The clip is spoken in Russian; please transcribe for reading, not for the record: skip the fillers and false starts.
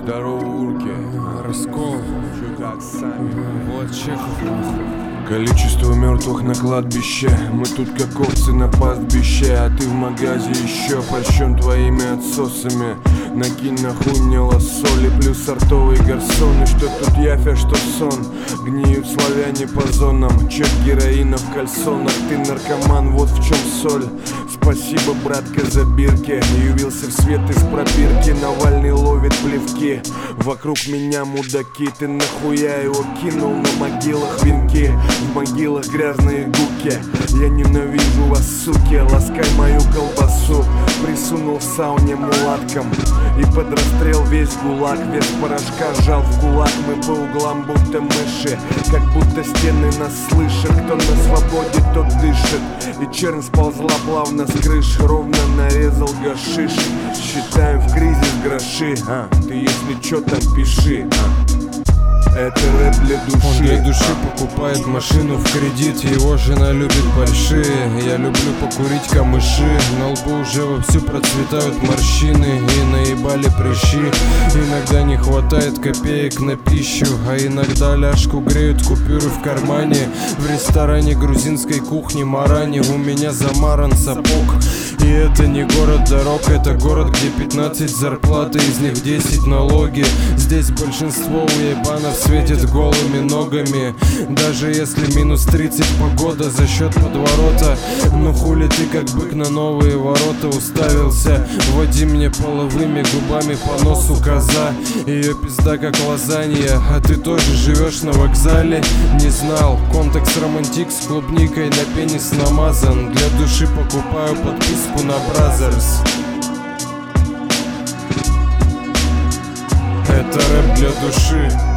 Здорово, урки. Раскол. Чё как сами? Влад Чехов, нахуй. Количество мертвых на кладбище. Мы тут как овцы на пастбище. А ты в магазе еще польщен твоими отсосами. Накинь нахуй мне лосоли плюс сортовые гарсоны. Что тут яфя, что сон. Гниют славяне по зонам. Чек героина в кальсонах. Ты наркоман, вот в чем соль. Спасибо, братка, за бирки. Явился в свет из пробирки. Навальный ловит плевки. Вокруг меня мудаки. Ты нахуя его кинул на могилах венки? В могилах грязные гуки. Я ненавижу вас, суки. Ласкай мою колбасу. Присунул в сауне мулаткам. И под расстрел весь гулаг. Вес порошка сжал в кулак. Мы по углам будто мыши. Как будто стены нас слышат. Кто на свободе, тот дышит. И чернь сползла плавно с крыш. Ровно нарезал гашиш. Считаем в кризис гроши. Ты если чё там пиши. Это рэп для души. Он для души покупает машину в кредит. Его жена любит большие. Я люблю покурить камыши. На лбу уже вовсю процветают морщины. И наебали прыщи. Иногда не хватает копеек на пищу. А иногда ляжку греют купюры в кармане. В ресторане грузинской кухни Марани. У меня замаран сапог. И это не город дорог. Это город, где 15 зарплаты. Из них 10 налоги. Здесь большинство уебанов светит голыми ногами. Даже если минус 30 погода за счет подворота. Ну хули ты как бык на новые ворота уставился. Води мне половыми губами по носу коза. Ее пизда как лазанья. А ты тоже живешь на вокзале? Не знал. Контекс романтик с клубникой на пенис намазан. Для души покупаю подписку на Бразерс. Это рэп для души.